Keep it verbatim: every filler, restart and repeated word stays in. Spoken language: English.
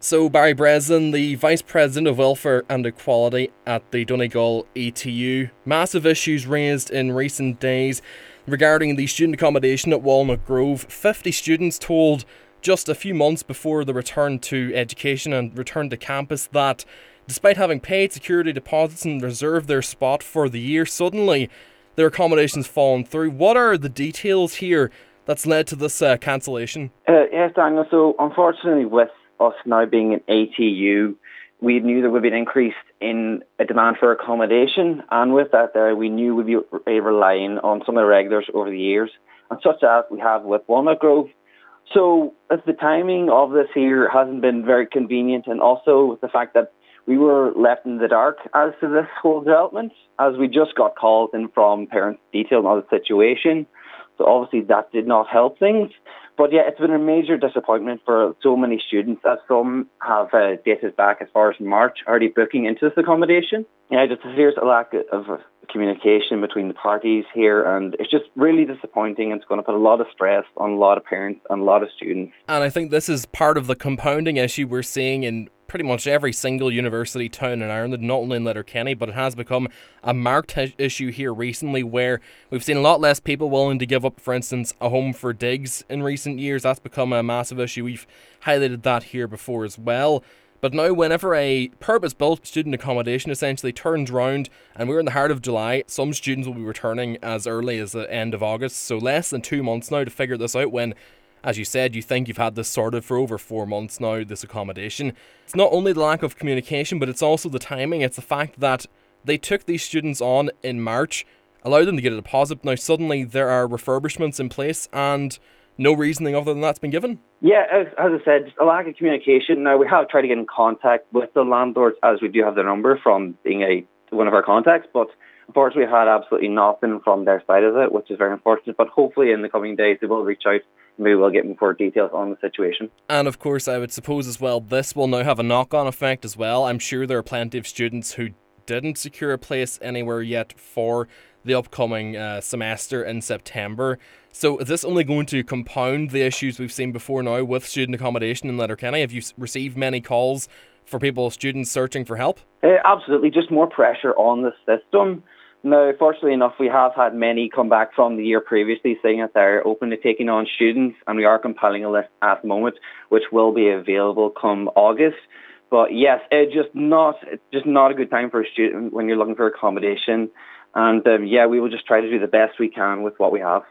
So Barry Breslin, the Vice President of Welfare and Equality at the Donegal E T U. Massive issues raised in recent days regarding the student accommodation at Walnut Grove. fifty students told just a few months before the return to education and return to campus that despite having paid security deposits and reserved their spot for the year, suddenly their accommodation's fallen through. What are the details here that's led to this uh, cancellation? Uh, yes, Daniel. So unfortunately, with us now being an A T U, we knew there would be an increase in a demand for accommodation, and with that, there we knew we'd be relying on some of the regulars over the years, and such as we have with Walnut Grove. So, as the timing of this here hasn't been very convenient, and also with the fact that we were left in the dark as to this whole development, as we just got calls in from parents detailing on the situation. So obviously that did not help things. But yeah, it's been a major disappointment for so many students, as some have uh, dated back as far as March, already booking into this accommodation. Yeah, just there's a lack of communication between the parties here, and it's just really disappointing. It's going to put a lot of stress on a lot of parents and a lot of students. And I think this is part of the compounding issue we're seeing in pretty much every single university town in Ireland, not only in Letterkenny, but it has become a marked h- issue here recently where we've seen a lot less people willing to give up, for instance, a home for digs in recent years. That's become a massive issue. We've highlighted that here before as well. But now whenever a purpose-built student accommodation essentially turns round, and we're in the heart of July, some students will be returning as early as the end of August, so less than two months now to figure this out when, as you said, you think you've had this sorted for over four months now, this accommodation. It's not only the lack of communication, but it's also the timing. It's the fact that they took these students on in March, allowed them to get a deposit. Now suddenly there are refurbishments in place and no reasoning other than that's been given. Yeah, as, as I said, just a lack of communication. Now, we have tried to get in contact with the landlords, as we do have their number from being a one of our contacts, but unfortunately we had absolutely nothing from their side of it, which is very unfortunate. But hopefully in the coming days they will reach out and maybe we'll get more details on the situation. And of course, I would suppose as well, this will now have a knock-on effect as well. I'm sure there are plenty of students who didn't secure a place anywhere yet for the upcoming uh, semester in September. So is this only going to compound the issues we've seen before now with student accommodation in Letterkenny? Have you received many calls for people, students searching for help? Uh, absolutely, just more pressure on the system. Now, fortunately enough, we have had many come back from the year previously saying that they're open to taking on students, and we are compiling a list at the moment, which will be available come August. But yes, it's just not it's just not a good time for a student when you're looking for accommodation. And um, yeah, we will just try to do the best we can with what we have.